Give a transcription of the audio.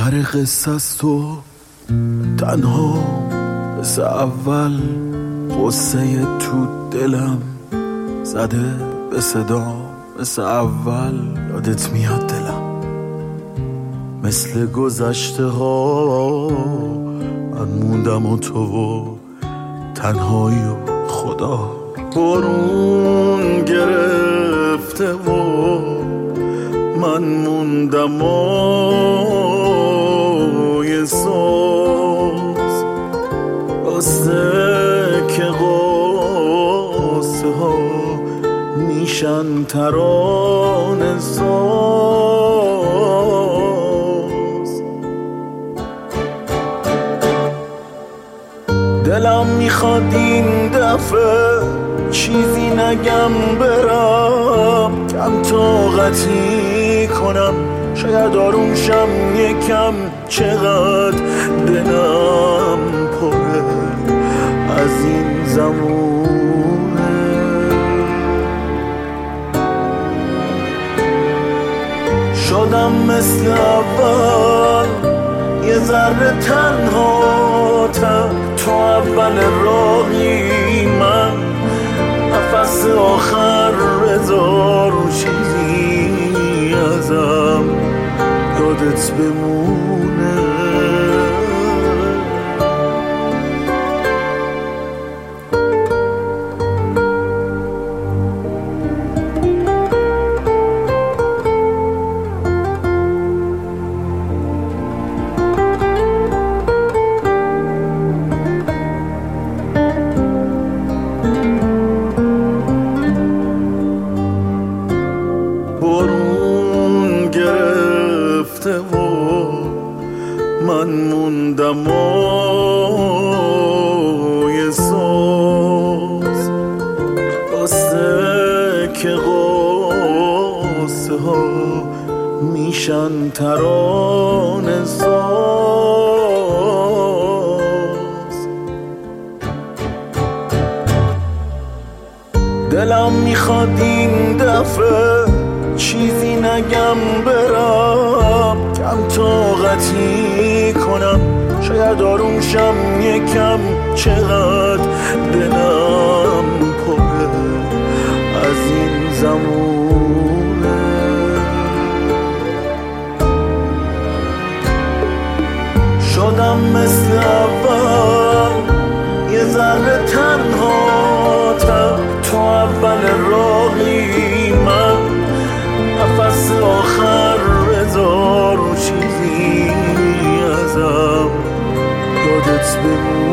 آخر قصه است و تنها مثل اول قصه تو دلم زده به صدا مثل اول یادت میاد دلم مثل گذشته ها من موندم و تو و تنهایی و خدا برون گرفته و من موندم و یه سوز راسته که قصه ها میشن ترانه ساز دلم میخواد این دفعه چیزی نگم برم کم طاقتی کنم شاید آروم شم یکم چقدر دلم پره از این زمونه شدم مثل اول یه ذره تنها تو اول راهی من نفس آخر بذار و چیزی ازم یادت بمونه برون گرفته و من موندم و یه ساز راسته که قصه ها میشن ترانه ساز دلم میخواد این دفعه چیزی نگم برم کم طاقتی کنم شاید آروم شم یکم چقدر دلم پره از این زمونه شدم مثل اول یه ذره تنها تو اول راهی من نفس آخر بذار و چیزی ازم یادت بمونه